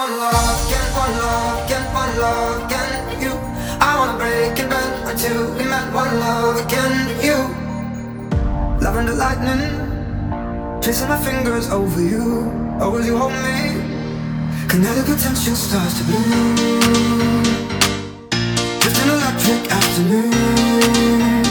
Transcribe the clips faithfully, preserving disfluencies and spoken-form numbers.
want love again, want love again, want love again. You, I wanna break and bend until we met. One love again, you. Loving the lightning, tracing my fingers over you. Oh, will you hold me? Kinetic potential starts to bloom. Just an electric afternoon.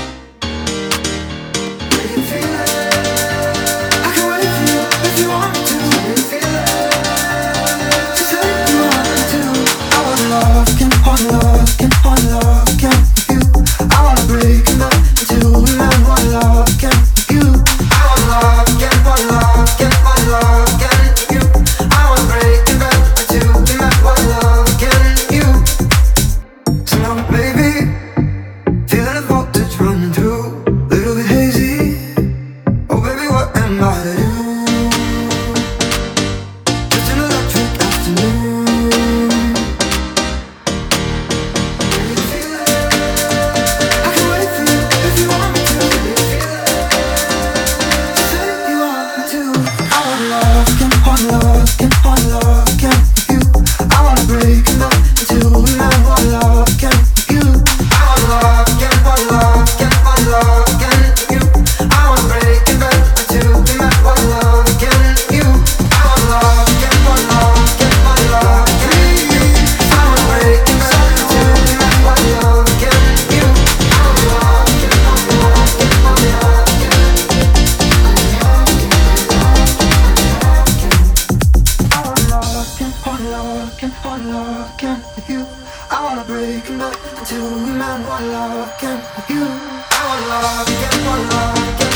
Can you feel it? I can wait for you if you want me to. Can you feel it? Just say you want me to. I want love, can want love, can want love, can you. I wanna break and bend until we met. One love, can you. I want love, can want love, can want love, can you. I wanna break and bend until we met. One love, can you. So now, baby, feeling the voltage running through, little bit hazy. Oh baby, what am I to do? Just an electric afternoon. Can you feel it? I can wait for you if you want me to. Can you feel it? Just say you want me to. I want love, can want love, can want love, can you. I wanna break and bend until we met. One love, can you. I want love, can want love, can want love, can you. I wanna break and bend until we met. One love, can you. I want love, can want love, can want love, can you. I wanna break and bend until we met. One love, can you. I want love, can want love, can want love, can you. I want love, can want love, can want love, can you. I wanna break and bend until we met. One love, can you. I want love, can want love, can